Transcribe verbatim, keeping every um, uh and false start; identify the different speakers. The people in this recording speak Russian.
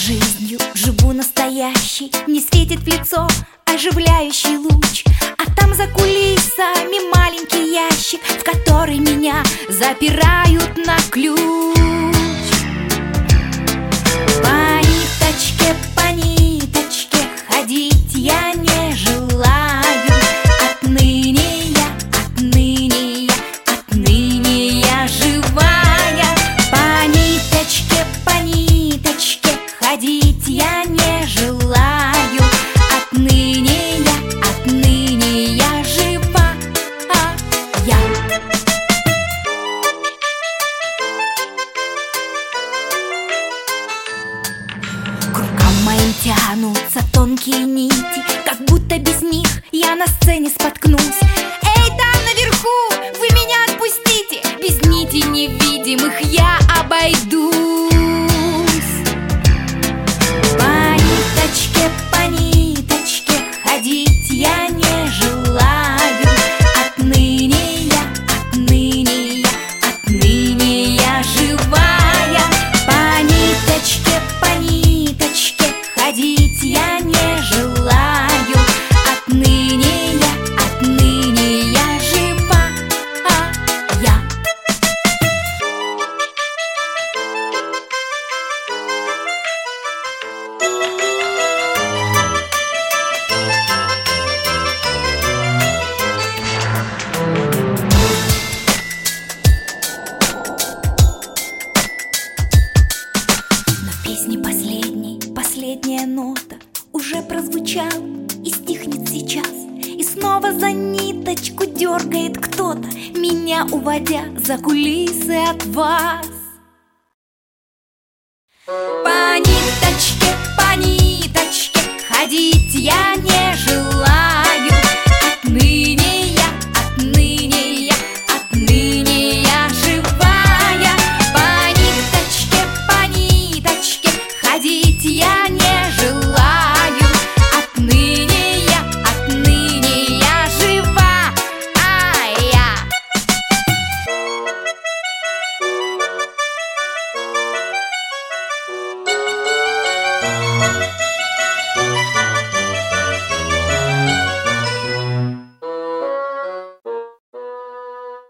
Speaker 1: Жизнью живу настоящей, мне светит в лицо оживляющий луч. А там за кулисами маленький ящик, в который меня запирают на ключ. По ниточке, по ниточке ходить я не желаю. Отныне я, отныне я, отныне я живая. По ниточке, по ниточке ходить я не желаю. Отныне я, отныне я жива, а я. К рукам моим тянутся тонкие нити, как будто без них я на сцене споткнусь. Эй, там наверху, вы меня отпустите, без нитей невидимых я обойдусь. По ниточке, по ниточке ходить я не желаю. Отныне я, отныне я, отныне я живая. По ниточке, по ниточке ходить я не желаю. Отныне я, отныне я жива, а я. Песни последней, последняя нота уже прозвучала и стихнет сейчас. И снова за ниточку дергает кто-то, меня уводя за кулисы от вас. По ниточке, по ниточке ходить я не